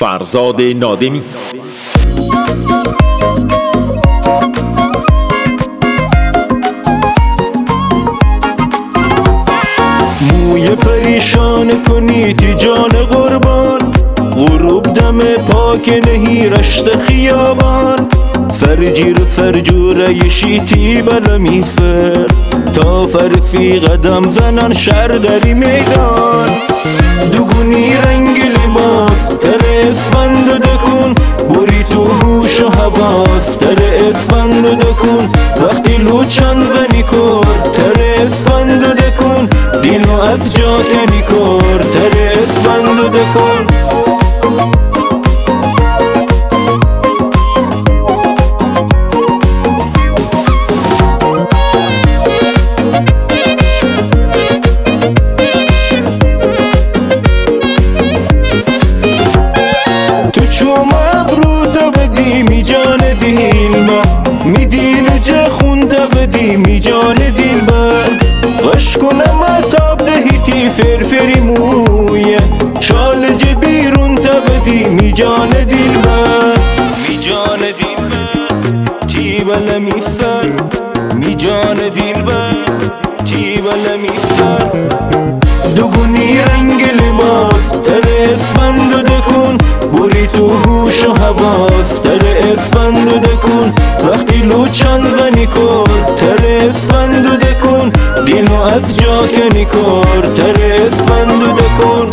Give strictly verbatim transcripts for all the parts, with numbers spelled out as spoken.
فرزاد نادمی. موی پریشان کنی تی جان قربان، غروب دم پاک نهی رشت خیابان، سرجیر فرجوره شیتی بلا میسر، تا فرسی قدم زنن شهر دری میدان. دوگونی رنگ لباس تر اسفند دکن، بری تو هوش و حواس تر اسفند دکن، وقتی لوچن زنی کر تر اسفند دکن، دیلو از جا کنی کر تر اسفند دکن. چوم ابرو تا بدی می جان دیل با، می دیل جه خون تا بدی می جان دیل با، غش کنم اتاب دهی تی فرفری مویه، شال جه بیرون تا بدی می جان دیل با، می جان دیل با تی بلا می سر، می جان دیل با تی بلا می سر. دوگونی رنگ لباس تر اسفند دکن، بری تو هوش و حواس تر اسفند دکن، وقتی لوچن زنی کر تر اسفند دکن، دیلو از جا کنی کر تر اسفند دکن.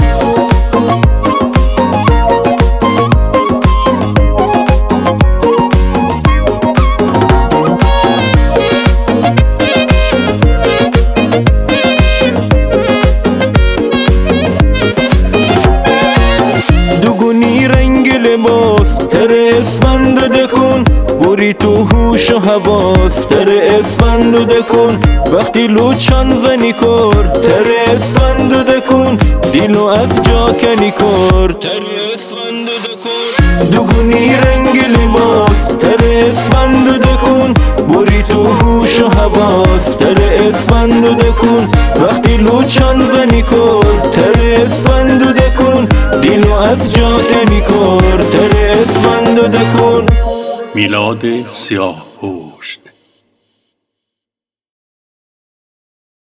دوگونی رنگ لباس تر اسفند دکن، بری تو هوش و حواس تر اسفند دکن، وقتی لوچن زنی کر تر اسفند دکن، دیلو از جا کنی کر تر اسفند دکن. دوگونی رنگ لباس تر اسفند دکن، بری تو هوش و حواس تر اسفند دکن، وقتی لوچن زنی کر تر اسفند دکن، دیلو از جا کنی کر تر اسفند دکن. میلاد سیاهپور.